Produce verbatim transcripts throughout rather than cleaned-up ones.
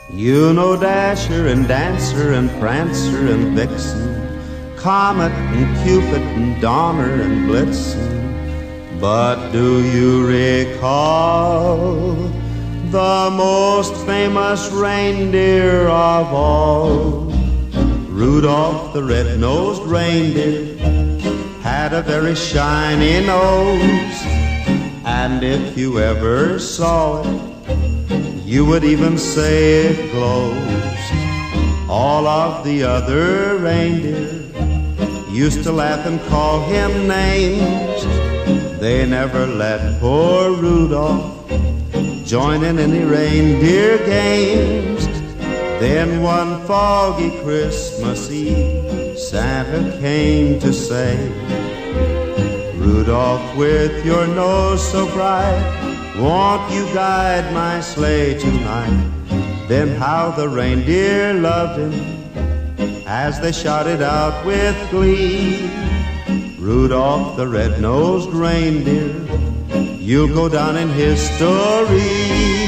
You know Dasher and Dancer and Prancer and Vixen, Comet and Cupid and Donner and Blitzen. But do you recall the most famous reindeer of all? Rudolph the red-nosed reindeer had a very shiny nose, and if you ever saw it, you would even say it glows. All of the other reindeer used to laugh and call him names. They never let poor Rudolph join in any reindeer games. Then one foggy Christmas Eve, Santa came to say, Rudolph, with your nose so bright, won't you guide my sleigh tonight? Then how the reindeer loved him as they shouted out with glee, Rudolph the red-nosed reindeer, you'll go down in history.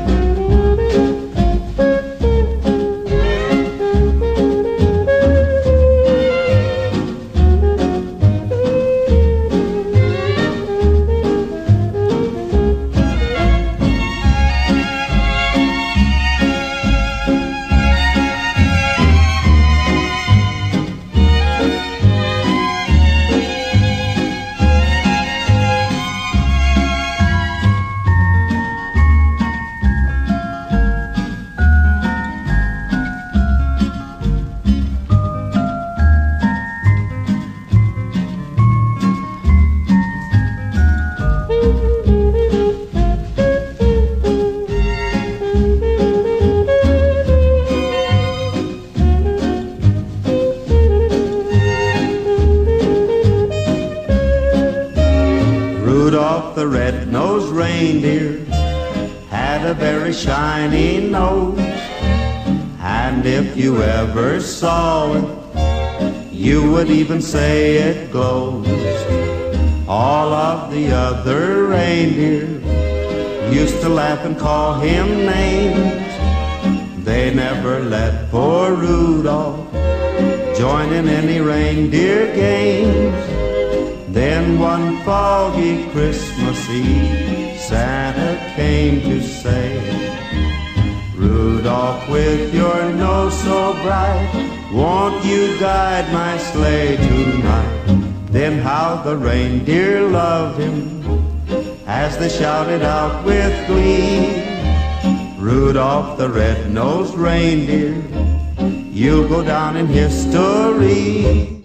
Rudolph the red-nosed reindeer had a very shiny nose, and if you ever saw it, you would even say it glows. All of the other reindeer used to laugh and call him names. They never let poor Rudolph join in any reindeer games. Then one foggy Christmas Eve, Santa came to say, Rudolph, with your nose so bright, won't you guide my sleigh tonight? Then how the reindeer loved him as they shouted out with glee, Rudolph the red-nosed reindeer, you'll go down in history.